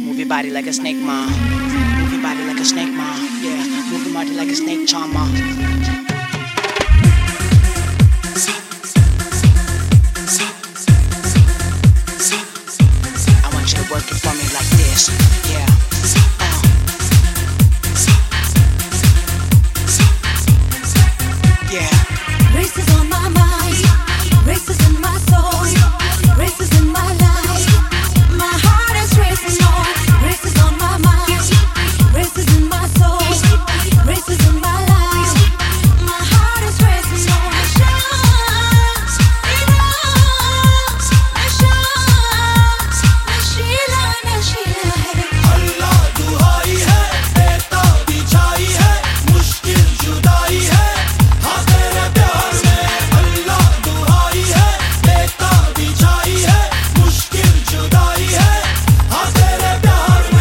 Move your body like a snake, ma. Move your body like a snake, ma. Yeah, move your body like a snake, charmer. I want you to work it for me like this, yeah. Yeah. Races on my mind, races in my soul, races in my life. My heart is racing on, races on my mind, races in my soul, races in my life. My heart is racing on. अल्लाह दुहाई है, देता भी छाई है, मुश्किल जुदाई है, हाँ तेरे प्यार में। अल्लाह दुहाई है, देता भी छाई है, मुश्किल जुदाई है, हाँ तेरे प्यार में।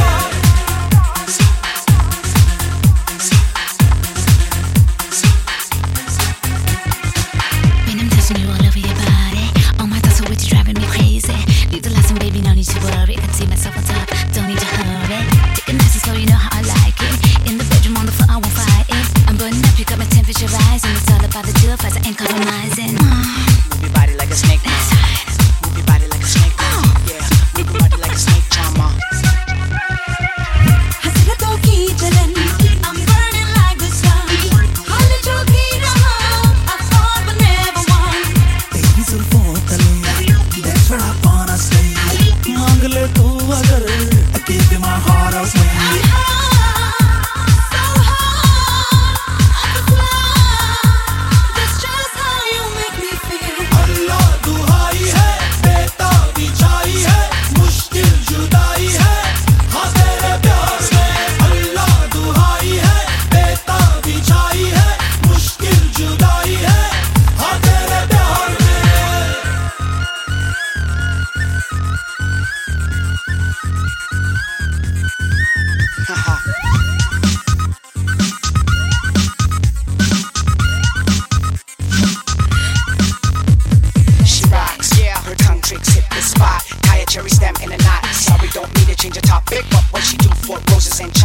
When I'm touching you all over your body, oh my thoughts are with you, driving me crazy. Leave the lights on, baby, no need to worry. I can see myself on top, don't need to hurry. Take it nice and slow, you know how I like it. In the bedroom, on the floor, I won't fight it. I'm burning up, you got my temperature rising. It's all about the deal, fights, I ain't compromising. Move your body like a snake, ma. Move your body like a snake, ma. Yeah, move your body like a snake, charmer. हसरतों की जलन, I'm burning like the sun. हाल जो भी रहा, I fought but never won. तेरी जुल्फों तले, that's where I wanna stay. मांग ले तू अगर, I give you my heart away. I'm high, so high, I can fly. That's just how you make me feel. अल्लाह दुहाई है, देता भी छाई है, मुश्किल जुदाई है, हाँ तेरे प्यार में। अल्लाह दुहाई है, देता भी छाई है, मुश्किल जुदाई है, हाँ तेरे प्यार में। Haha. She rocks, yeah. Her tongue tricks hit the spot. Tie a cherry stem in a knot. Sorry, don't mean to change the topic, but what she do for roses and